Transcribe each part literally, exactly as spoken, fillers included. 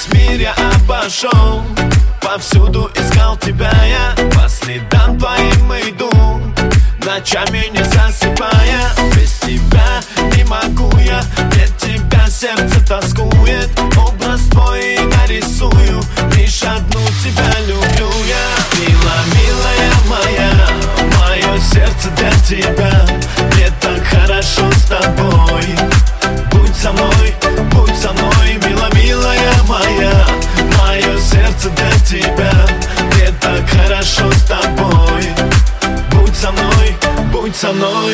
Весь мир я обошел, повсюду искал тебя я. По следам твоим иду, ночами не засыпая. Без тебя не могу я, нет тебя сердце тоскует. Образ твой нарисую, лишь одну тебя люблю я. Мила, милая моя, мое сердце для тебя. Мне так хорошо с тобой. Будь со мной, будь со мной, мила, милая моя. Мое сердце для тебя. Мне так хорошо с тобой. Будь со мной, будь со мной.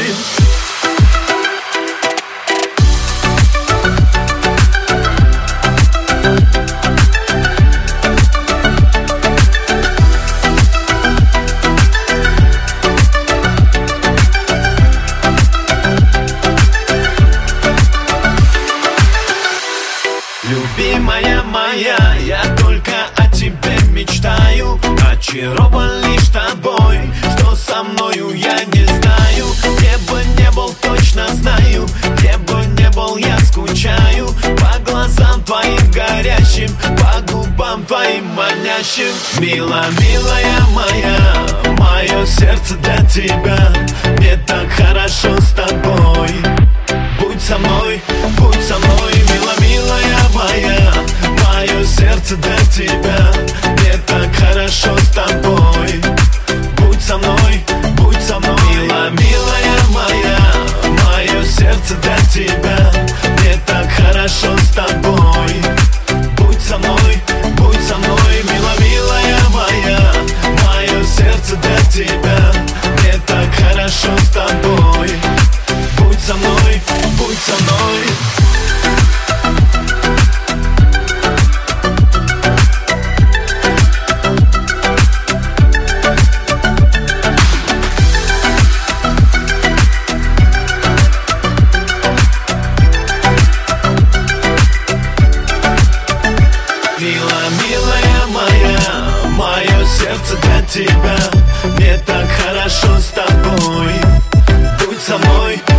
Любимая моя, я только о тебе мечтаю. Очарован лишь тобой, что со мною я не знаю. Где бы не был, точно знаю, где бы не был, я скучаю. По глазам твоим горящим, по губам твоим манящим. Мила, милая моя, мое сердце для тебя. Мне так хорошо с тобой. Будь со мной, будь со мной, мила, милая моя. Мое сердце для тебя. Мне так хорошо с тобой. Будь со мной, будь со мной, мила, милая моя. Мое сердце для тебя. Мне так хорошо с тобой. Будь со мной, будь со мной, мила, милая моя. Мое сердце для тебя. Мне так хорошо с тобой. Будь со мной, будь со мной. Мила, милая моя, мое сердце для тебя. Мне так хорошо с тобой. Будь со мной.